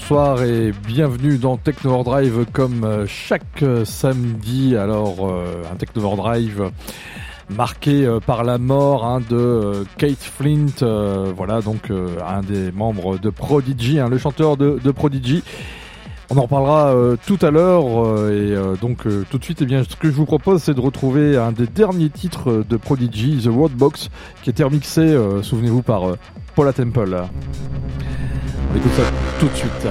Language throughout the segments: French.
bonsoir et bienvenue dans Techno Overdrive comme chaque samedi. Alors un Techno Overdrive marqué par la mort de Keith Flint, voilà donc un des membres de Prodigy, le chanteur de Prodigy. On en reparlera tout à l'heure et donc tout de suite, ce que je vous propose, c'est de retrouver un des derniers titres de Prodigy, The Roadbox, qui était remixé, souvenez-vous, par Paula Temple. On écoute ça tout de suite.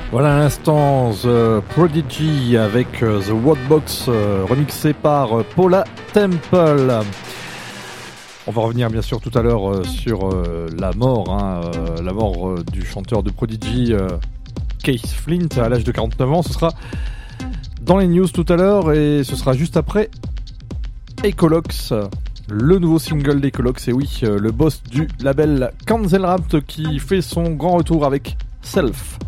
Voilà à l'instant The Prodigy avec The Woodbox remixé par Paula Temple. On va revenir bien sûr tout à l'heure sur la mort, la mort du chanteur de Prodigy, Keith Flint, à l'âge de 49 ans. Ce sera dans les news tout à l'heure et ce sera juste après Ecolox, le nouveau single d'Ecolox. Et oui, le boss du label Cancel Rapt qui fait son grand retour avec Self.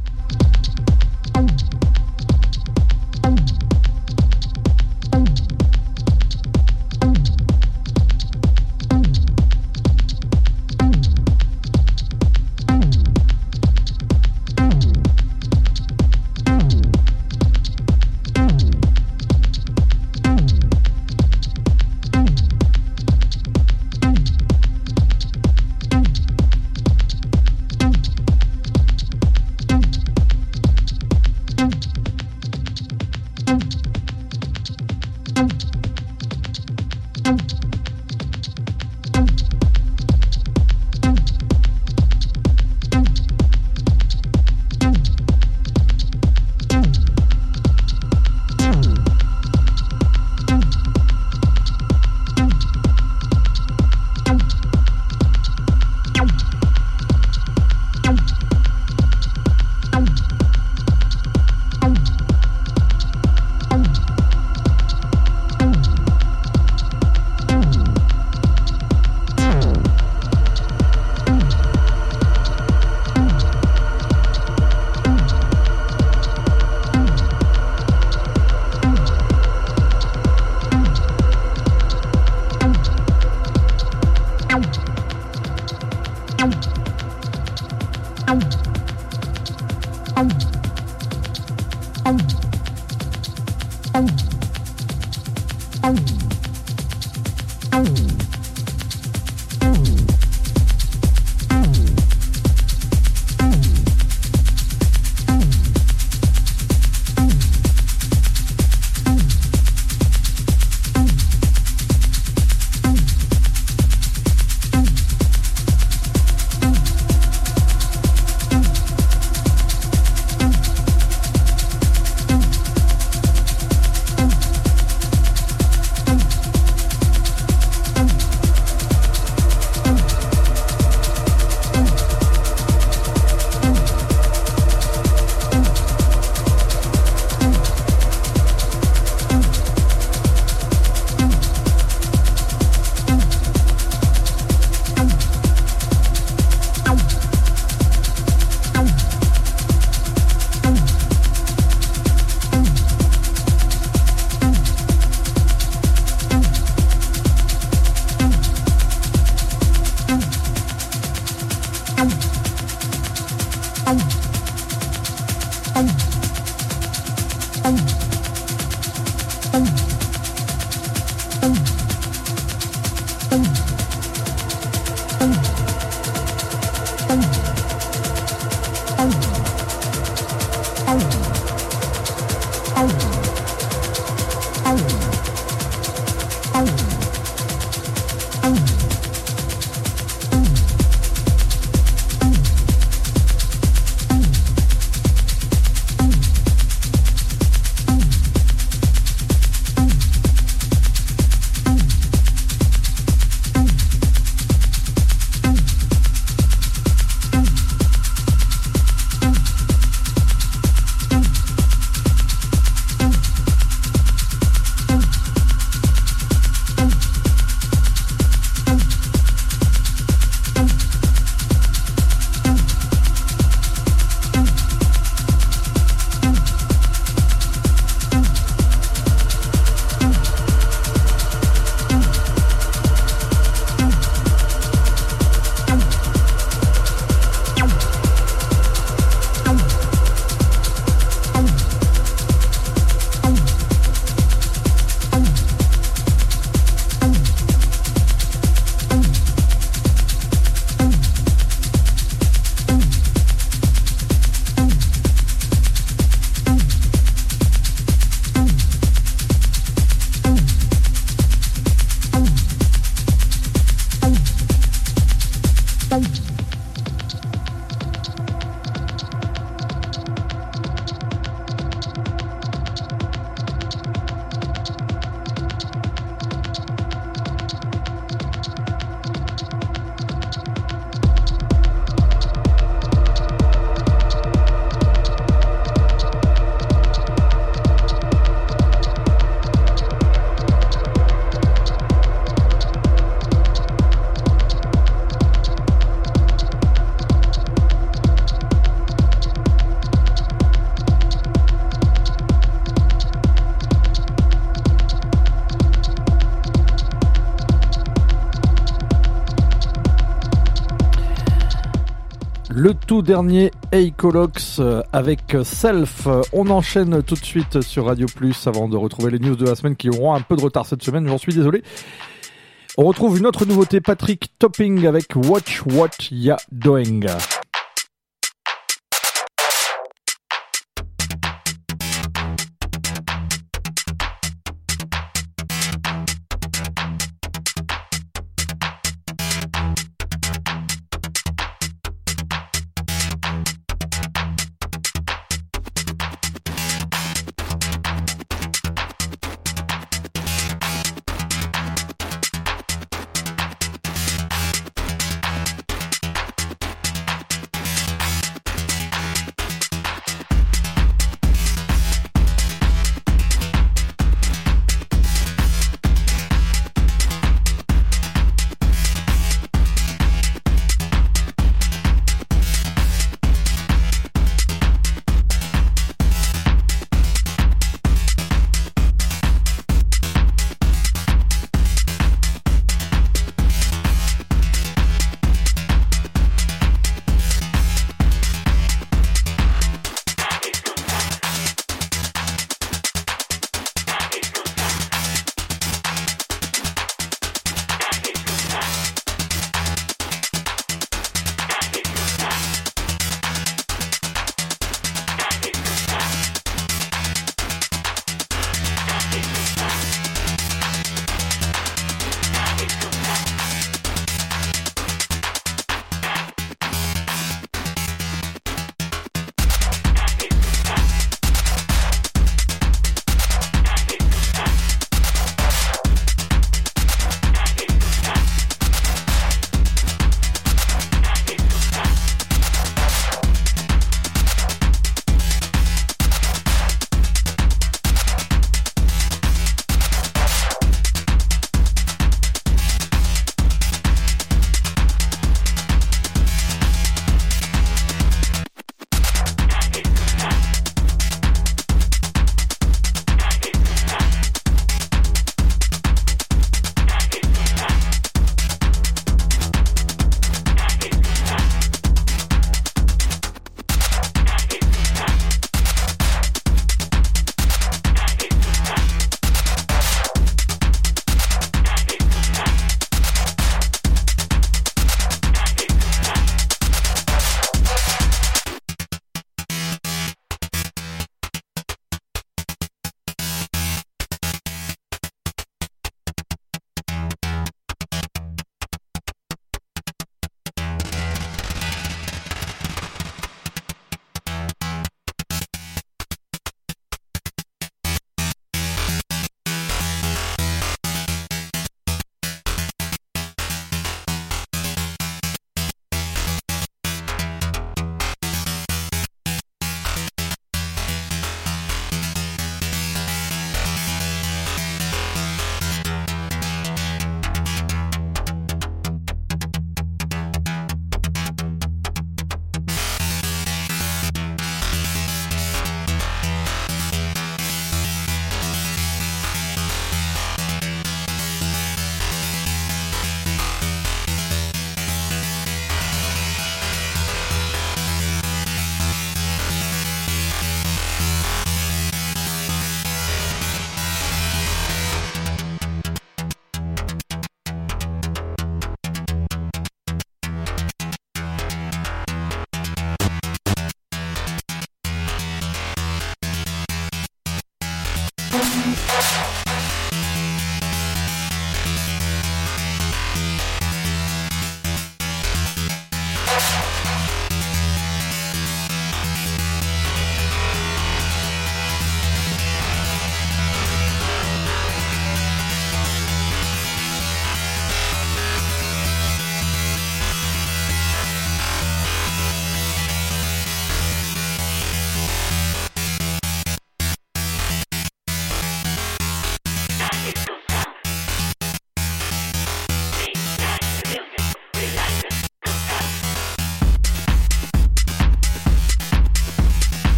tout dernier Ecolox avec Self. On enchaîne tout de suite sur Radio Plus avant de retrouver les news de la semaine qui auront un peu de retard cette semaine, j'en suis désolé. On retrouve une autre nouveauté, Patrick Topping avec Watch What Ya Doing.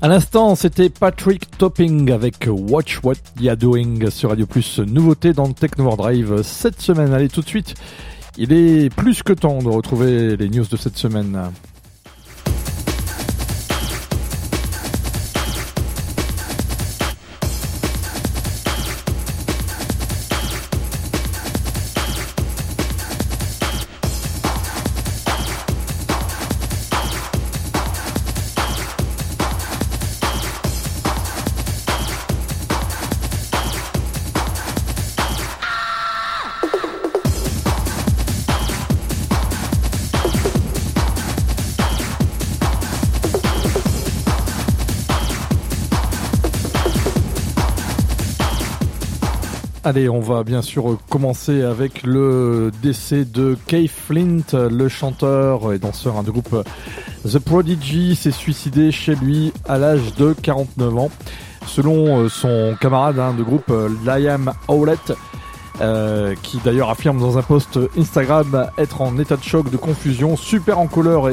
À l'instant, c'était Patrick Topping avec Watch What You're Doing sur Radio Plus. Nouveauté dans Techno Overdrive cette semaine. Allez, tout de suite, il est plus que temps de retrouver les news de cette semaine. Allez, on va bien sûr commencer avec le décès de Keith Flint, le chanteur et danseur du groupe The Prodigy, s'est suicidé chez lui à l'âge de 49 ans. Selon son camarade de groupe Liam Howlett, qui d'ailleurs affirme dans un post Instagram être en état de choc, de confusion, super en colère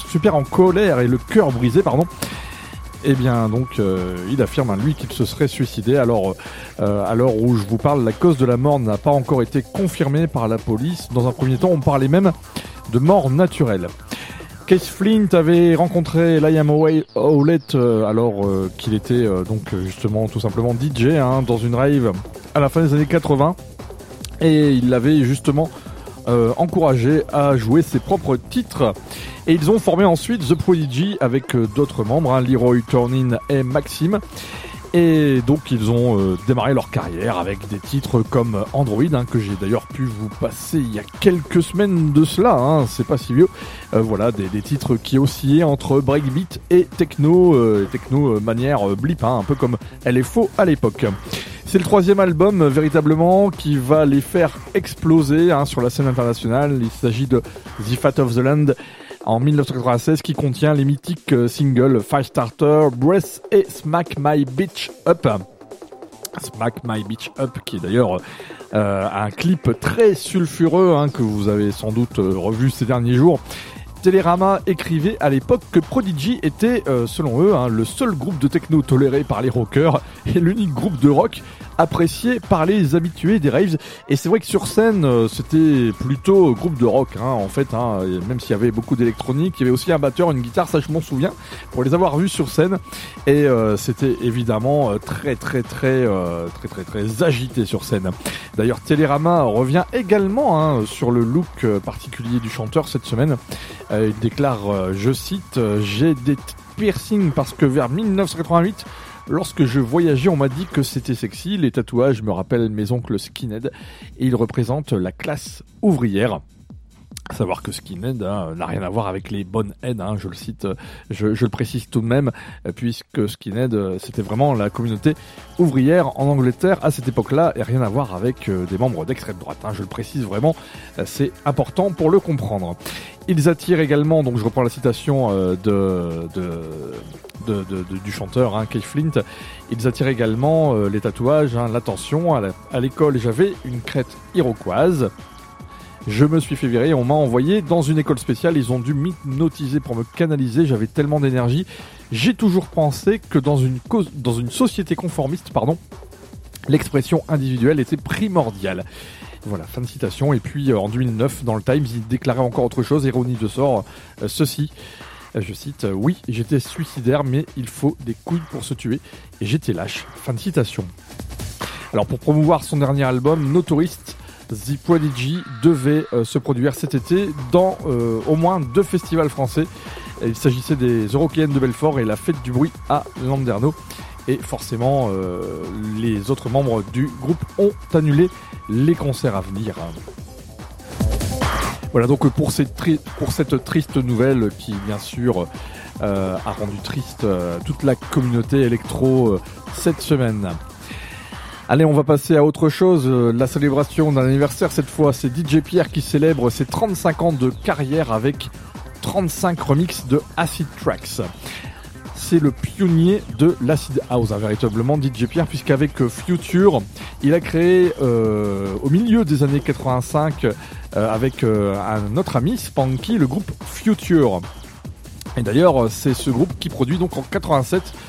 et le cœur brisé, Eh bien donc il affirme lui qu'il se serait suicidé. Alors à l'heure où je vous parle, la cause de la mort n'a pas encore été confirmée par la police. Dans un premier temps, on parlait même de mort naturelle. Keith Flint avait rencontré Liam Howlett alors qu'il était donc justement tout simplement DJ dans une rave à la fin des années 80, et il l'avait justement encouragé à jouer ses propres titres. Et ils ont formé ensuite The Prodigy avec d'autres membres, Leroy Turnin et Maxime. Et donc ils ont démarré leur carrière avec des titres comme Android, que j'ai d'ailleurs pu vous passer il y a quelques semaines de cela, c'est pas si vieux. Voilà, des titres qui oscillaient entre breakbeat et techno manière blip, un peu comme LFO à l'époque. C'est le troisième album véritablement qui va les faire exploser sur la scène internationale. Il s'agit de The Fate of the Land en 1996, qui contient les mythiques singles Firestarter, Breath et Smack My Bitch Up. Smack My Bitch Up, qui est d'ailleurs un clip très sulfureux que vous avez sans doute revu ces derniers jours. Télérama écrivait à l'époque que Prodigy était, selon eux, le seul groupe de techno toléré par les rockers et l'unique groupe de rock apprécié par les habitués des raves. Et c'est vrai que sur scène, c'était plutôt groupe de rock, en fait, même s'il y avait beaucoup d'électronique, il y avait aussi un batteur, une guitare, ça je m'en souviens, pour les avoir vus sur scène. Et c'était évidemment très agité sur scène. D'ailleurs, Télérama revient également sur le look particulier du chanteur cette semaine. Il déclare, je cite, « J'ai des piercings parce que vers 1988, lorsque je voyageais, on m'a dit que c'était sexy. Les tatouages me rappellent mes oncles skinhead et ils représentent la classe ouvrière. » À savoir que skinhead n'a rien à voir avec les bonnes heads, je le cite, je le précise tout de même, puisque skinhead c'était vraiment la communauté ouvrière en Angleterre à cette époque-là, et rien à voir avec des membres d'extrême droite, je le précise vraiment, c'est important pour le comprendre. Ils attirent également, donc je reprends la citation du chanteur Keith Flint, ils attirent également les tatouages, l'attention. À l'école, j'avais une crête iroquoise. Je me suis fait virer et on m'a envoyé dans une école spéciale. Ils ont dû m'hypnotiser pour me canaliser. J'avais tellement d'énergie. J'ai toujours pensé que dans une société conformiste, l'expression individuelle était primordiale. Voilà, fin de citation. Et puis en 2009, dans le Times, il déclarait encore autre chose. Ironie de sort, ceci. Je cite, « Oui, j'étais suicidaire, mais il faut des couilles pour se tuer. Et j'étais lâche. » Fin de citation. Alors pour promouvoir son dernier album, Notorist, The Prodigy devait se produire cet été dans au moins 2 festivals français. Il s'agissait des Eurockéennes de Belfort et la Fête du Bruit à Landerneau. Et forcément, les autres membres du groupe ont annulé les concerts à venir. Voilà donc pour cette triste nouvelle qui, bien sûr, a rendu triste toute la communauté électro cette semaine. Allez, on va passer à autre chose, la célébration d'un anniversaire. Cette fois, c'est DJ Pierre qui célèbre ses 35 ans de carrière avec 35 remixes de Acid Tracks. C'est le pionnier de l'Acid House, véritablement, DJ Pierre, puisqu'avec Future, il a créé au milieu des années 85 avec un autre ami, Spanky, le groupe Future. Et d'ailleurs, c'est ce groupe qui produit donc en 87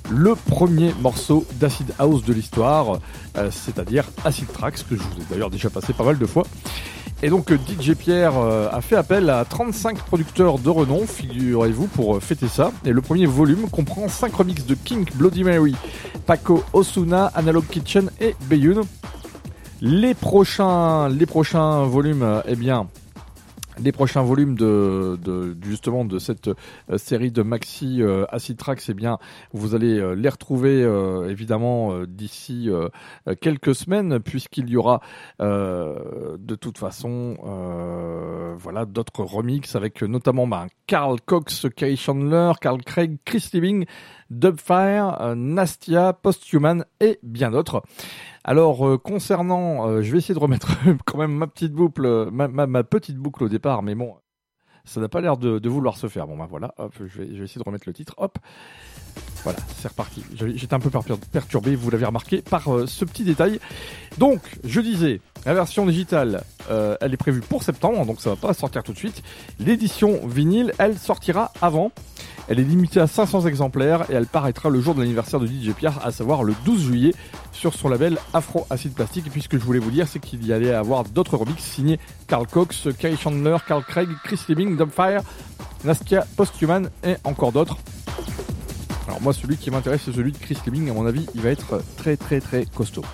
le premier morceau d'Acid House de l'histoire, c'est-à-dire Acid Tracks, que je vous ai d'ailleurs déjà passé pas mal de fois. Et donc DJ Pierre a fait appel à 35 producteurs de renom, figurez-vous, pour fêter ça. Et le premier volume comprend 5 remixes de Kink, Bloody Mary, Paco, Ozuna, Analog Kitchen et Bayoun. Les prochains volumes, les prochains volumes justement de cette série de maxi Acid Tracks, vous allez les retrouver évidemment d'ici quelques semaines, puisqu'il y aura de toute façon d'autres remixes avec notamment Carl Cox, Kerry Chandler, Carl Craig, Chris Liebing, Dubfire, Nastia, Posthuman et bien d'autres. Alors concernant, je vais essayer de remettre quand même ma petite boucle, ma petite boucle au départ, mais bon, ça n'a pas l'air de vouloir se faire. Bon voilà, hop, je vais essayer de remettre le titre, hop. Voilà, c'est reparti. J'étais un peu perturbé, vous l'avez remarqué, par ce petit détail. Donc, je disais, la version digitale, elle est prévue pour septembre, donc ça va pas sortir tout de suite. L'édition vinyle, elle sortira avant. Elle est limitée à 500 exemplaires et elle paraîtra le jour de l'anniversaire de DJ Pierre, à savoir le 12 juillet, sur son label Afro Acid Plastic. Et puis ce que je voulais vous dire, c'est qu'il y allait avoir d'autres remixes signés Carl Cox, Kerry Chandler, Carl Craig, Chris Liebing, Dubfire, Nastia, Posthuman et encore d'autres. Alors moi, celui qui m'intéresse, c'est celui de Chris Liebing. À mon avis, il va être très très très costaud.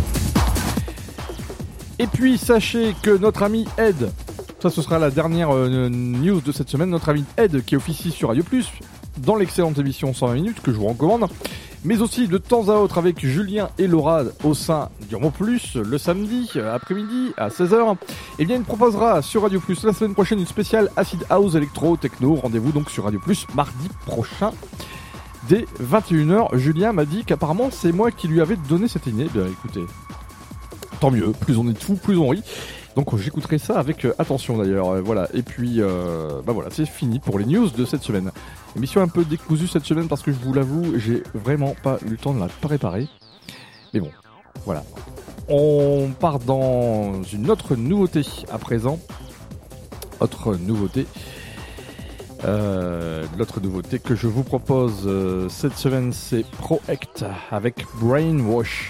Et puis sachez que notre ami Ed, ça ce sera la dernière news de cette semaine, notre ami Ed qui officie sur Radio Plus dans l'excellente émission 120 minutes que je vous recommande, mais aussi de temps à autre avec Julien et Laura au sein du Mot Plus le samedi après-midi à 16h. Et bien il proposera sur Radio Plus la semaine prochaine une spéciale Acid House Electro Techno. Rendez-vous donc sur Radio Plus mardi prochain dès 21h. Julien m'a dit qu'apparemment c'est moi qui lui avais donné cette idée. Bien écoutez, tant mieux, plus on est de fous, plus on rit. Donc j'écouterai ça avec attention d'ailleurs, voilà. Et puis voilà, c'est fini pour les news de cette semaine. Émission un peu décousue cette semaine parce que je vous l'avoue, j'ai vraiment pas eu le temps de la préparer. Mais bon, voilà. On part dans une autre nouveauté à présent. L'autre nouveauté que je vous propose cette semaine, c'est Proect avec Brainwash.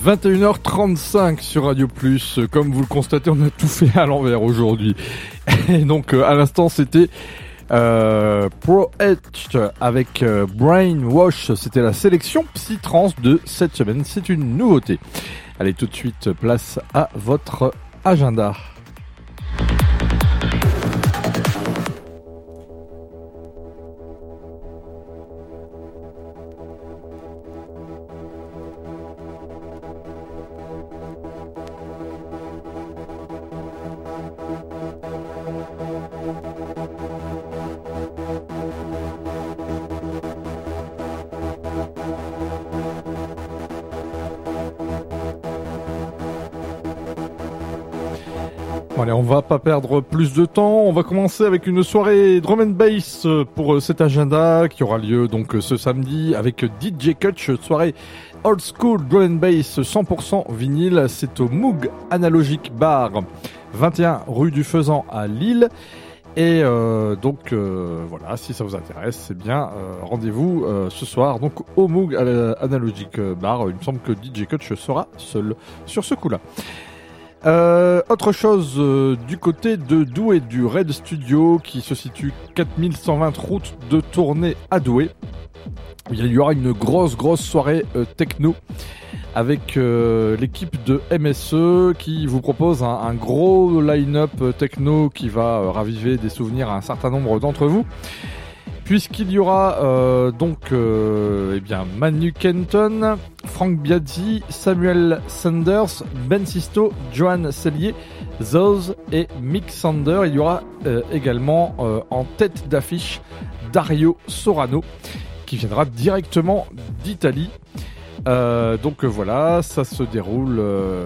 21h35 sur Radio Plus. Comme vous le constatez, on a tout fait à l'envers aujourd'hui. Et donc, à l'instant, c'était Pro Edge avec Brainwash. C'était la sélection Psytrance de cette semaine. C'est une nouveauté. Allez, tout de suite, place à votre agenda. Allez, on va pas perdre plus de temps. On va commencer avec une soirée drum and bass pour cet agenda qui aura lieu donc ce samedi avec DJ Kutch, soirée old school drum and bass 100% vinyle. C'est au Moog Analogic Bar, 21 rue du Faisan à Lille. Et donc voilà, si ça vous intéresse, c'est bien rendez-vous ce soir donc au Moog Analogic Bar. Il me semble que DJ Kutch sera seul sur ce coup-là. Autre chose du côté de Douai, du Red Studio qui se situe 4120 route de Tournai à Douai. Il y aura une grosse soirée techno avec l'équipe de MSE qui vous propose un gros line-up techno qui va raviver des souvenirs à un certain nombre d'entre vous. Puisqu'il y aura Manu Kenton, Frank Biazzi, Samuel Sanders, Ben Sisto, Johan Sellier, Zoz et Mick Sander. Il y aura également en tête d'affiche Dario Sorano qui viendra directement d'Italie. Voilà, ça se déroule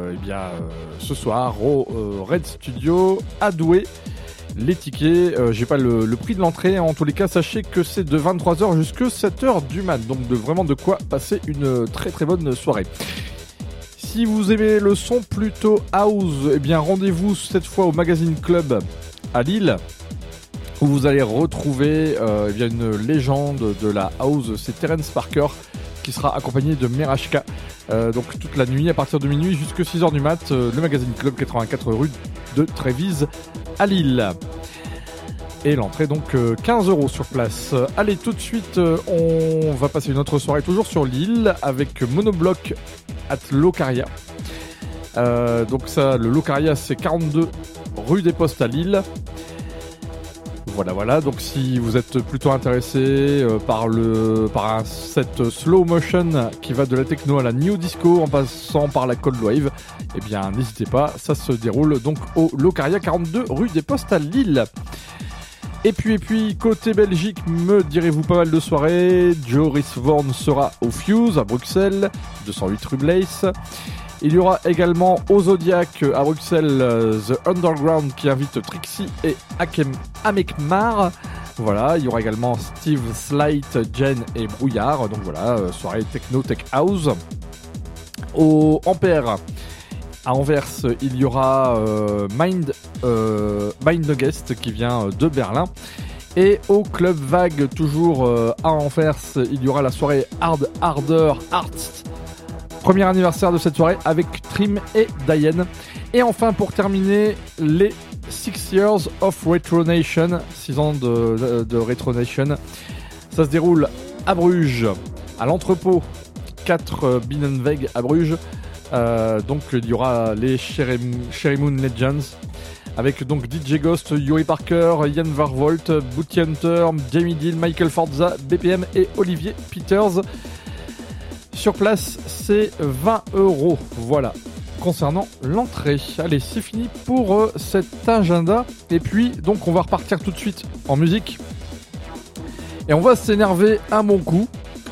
ce soir au Red Studio à Douai. Les tickets, j'ai pas le prix de l'entrée, en tous les cas sachez que c'est de 23h jusqu'à 7h du mat, donc vraiment de quoi passer une très bonne soirée. Si vous aimez le son plutôt house, rendez-vous cette fois au Magazine Club à Lille, où vous allez retrouver une légende de la house, c'est Terence Parker, qui sera accompagné de Merashka, donc toute la nuit à partir de minuit jusqu'à 6h du mat, le Magazine Club 84 rue de Trévise à Lille. Et l'entrée donc 15€ sur place. Allez, tout de suite on va passer une autre soirée toujours sur Lille avec Monobloc at Locaria. Donc ça, le Locaria, c'est 42 rue des Postes à Lille. Voilà, donc si vous êtes plutôt intéressé par un set slow motion qui va de la techno à la new disco en passant par la cold wave, n'hésitez pas, ça se déroule donc au Locaria 42 rue des Postes à Lille. Et puis côté Belgique, me direz-vous pas mal de soirées. Joris Vorn sera au Fuse à Bruxelles, 208 rue Blaise. Il y aura également au Zodiac à Bruxelles The Underground qui invite Trixie et Amekmar. Voilà, il y aura également Steve Slight, Jen et Brouillard. Donc voilà, soirée techno tech house. Au Ampère à Anvers, il y aura Mind the Guest qui vient de Berlin. Et au Club Vague, toujours à Anvers, il y aura la soirée Harder Arts. Premier anniversaire de cette soirée avec Trim et Diane. Et enfin, pour terminer, les 6 Years of Retro Nation, 6 ans de Retro Nation. Ça se déroule à Bruges, à l'entrepôt 4 Binnenweg à Bruges. Donc il y aura les Sherry Moon Legends avec donc DJ Ghost, Yuri Parker, Ian Varvolt, Booty Hunter, Jamie Deal, Michael Forza, BPM et Olivier Peters. Sur place, c'est 20€. Voilà, concernant l'entrée. Allez, c'est fini pour cet agenda. Et puis, donc, on va repartir tout de suite en musique. Et on va s'énerver à mon coup.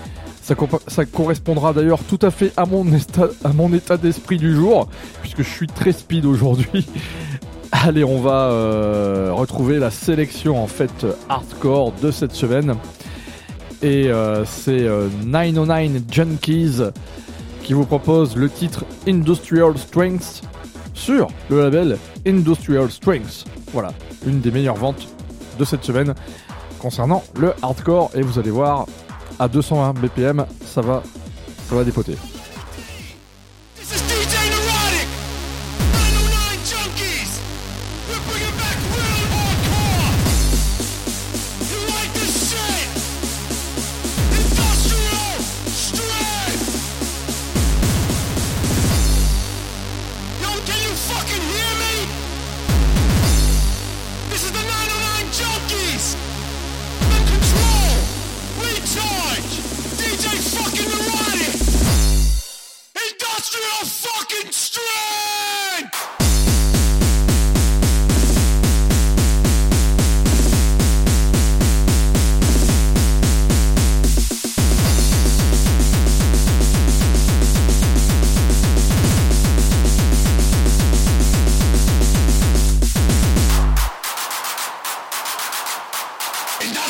Ça correspondra d'ailleurs tout à fait à mon état d'esprit du jour, puisque je suis très speed aujourd'hui. Allez, on va retrouver la sélection en fait hardcore de cette semaine. Et c'est 909 Junkies qui vous propose le titre Industrial Strength sur le label Industrial Strength. Voilà, une des meilleures ventes de cette semaine concernant le hardcore. Et vous allez voir, à 220 BPM, ça va dépoter. This is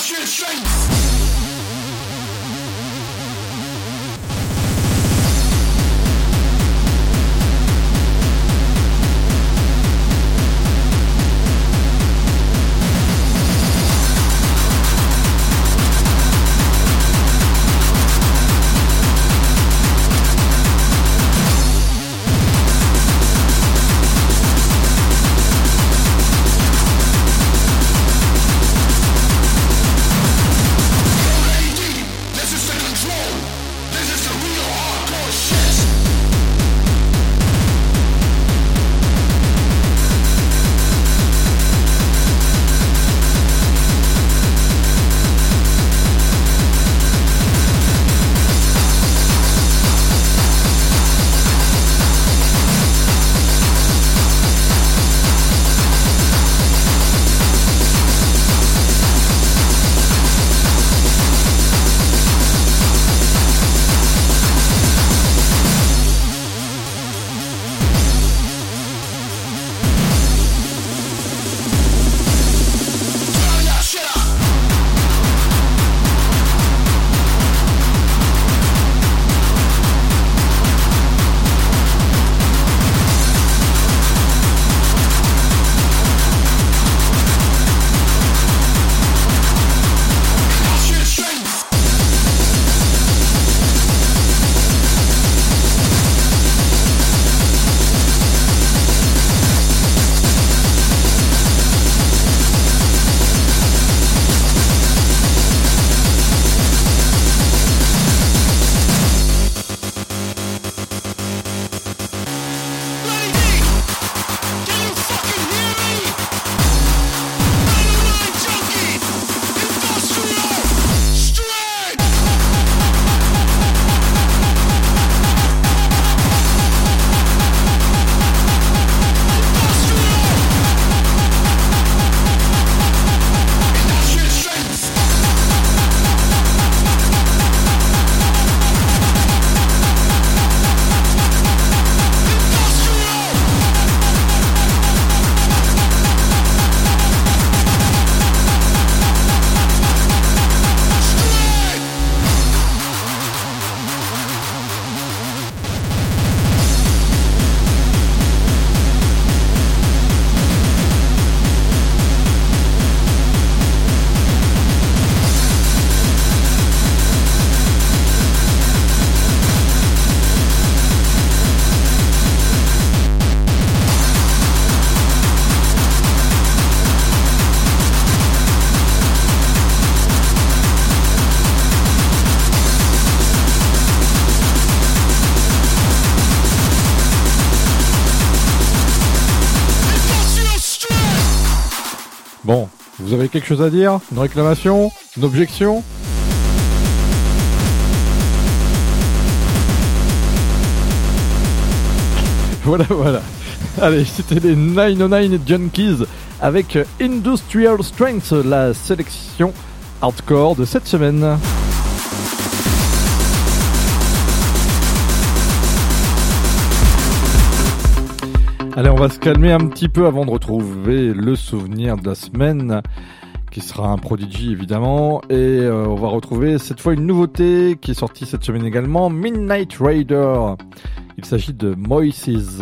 Bon, vous avez quelque chose à dire? Une réclamation? Une objection? Voilà. Allez, c'était les 909 Junkies avec Industrial Strength, la sélection hardcore de cette semaine. Allez, on va se calmer un petit peu avant de retrouver le souvenir de la semaine, qui sera un Prodigy évidemment, et on va retrouver cette fois une nouveauté qui est sortie cette semaine également, Midnight Raider. Il s'agit de Moises.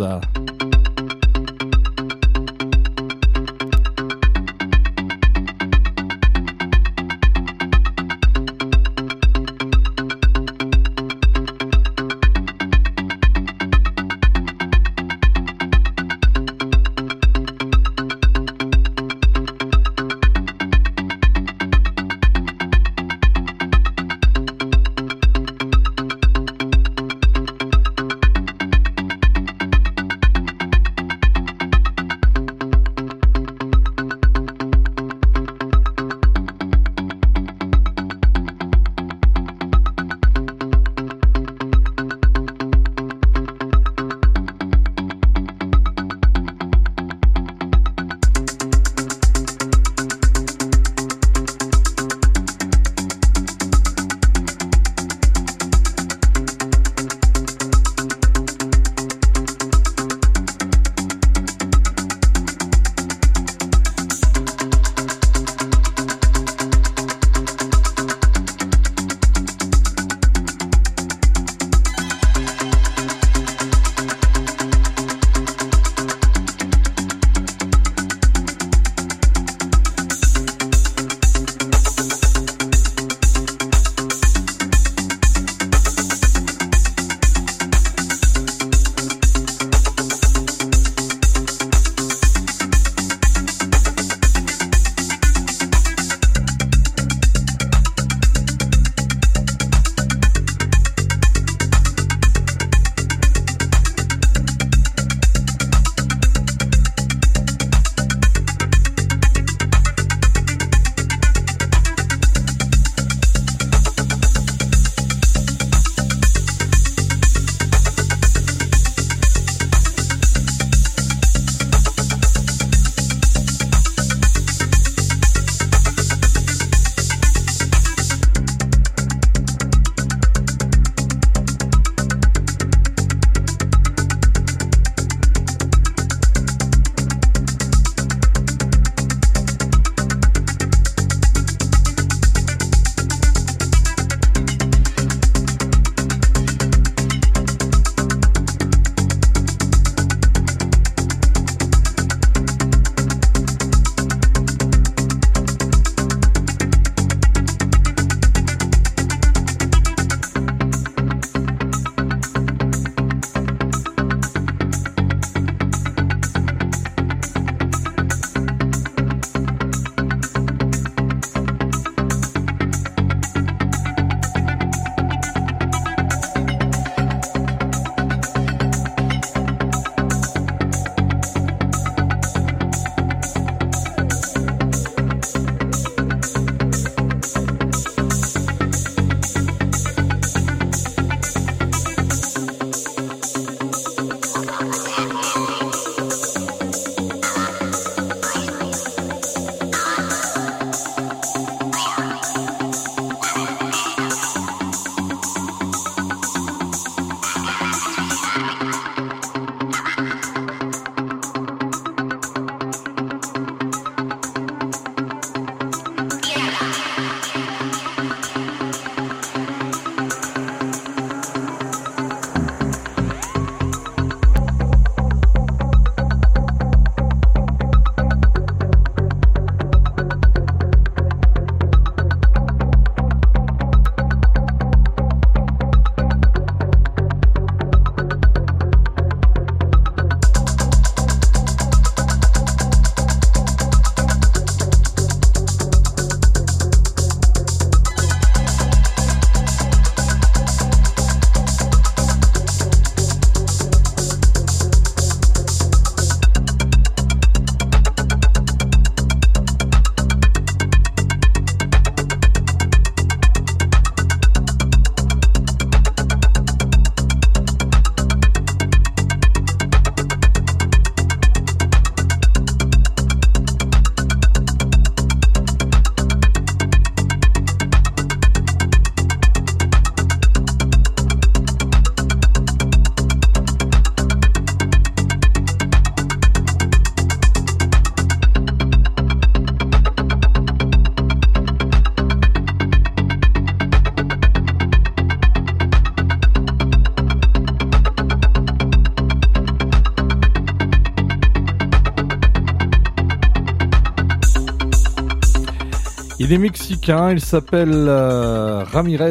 Il est mexicain, il s'appelle Ramirez.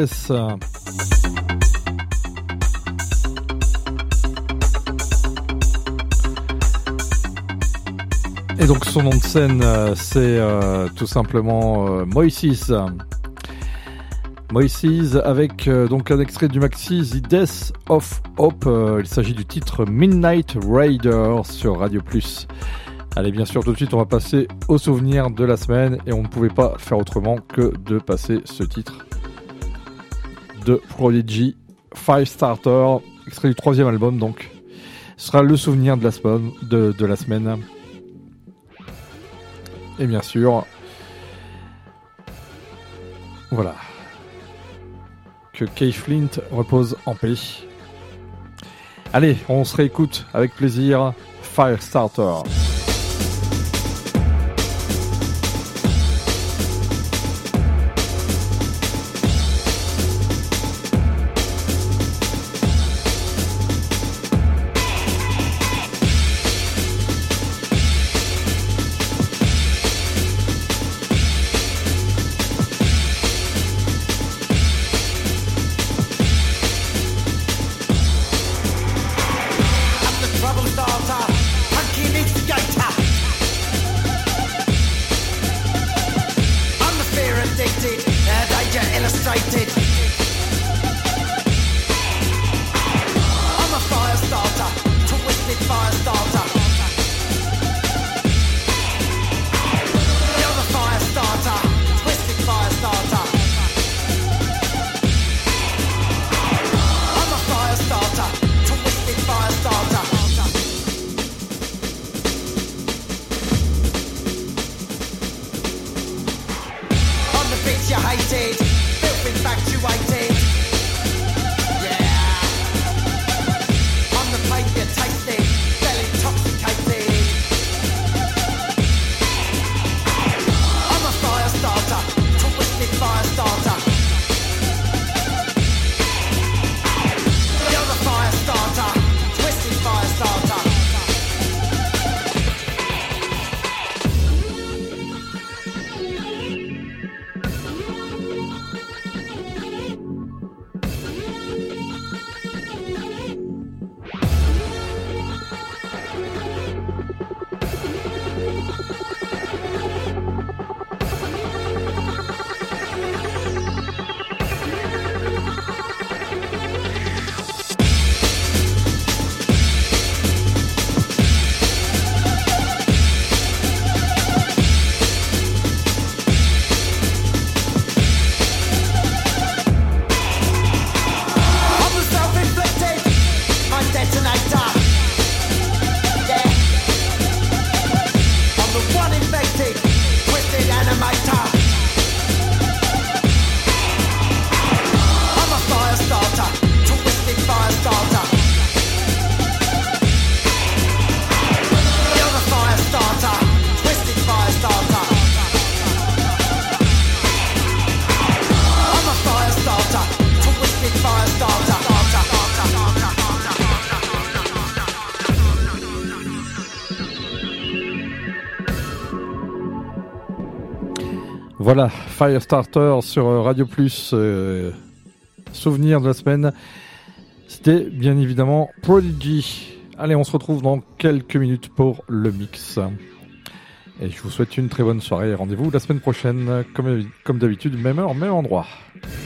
Et donc son nom de scène, c'est tout simplement Moises. Moises avec donc un extrait du maxi The Death of Hope. Il s'agit du titre Midnight Raider sur Radio Plus. Allez, bien sûr, tout de suite, on va passer aux souvenirs de la semaine et on ne pouvait pas faire autrement que de passer ce titre de Prodigy, Firestarter, extrait du 3e album, donc ce sera le souvenir de la semaine. De la semaine. Et bien sûr, voilà, que Keith Flint repose en paix. Allez, on se réécoute avec plaisir Firestarter. Voilà, Firestarter sur Radio Plus, souvenir de la semaine, c'était bien évidemment Prodigy. Allez, on se retrouve dans quelques minutes pour le mix. Et je vous souhaite une très bonne soirée. Rendez-vous la semaine prochaine, comme d'habitude, même heure, même endroit.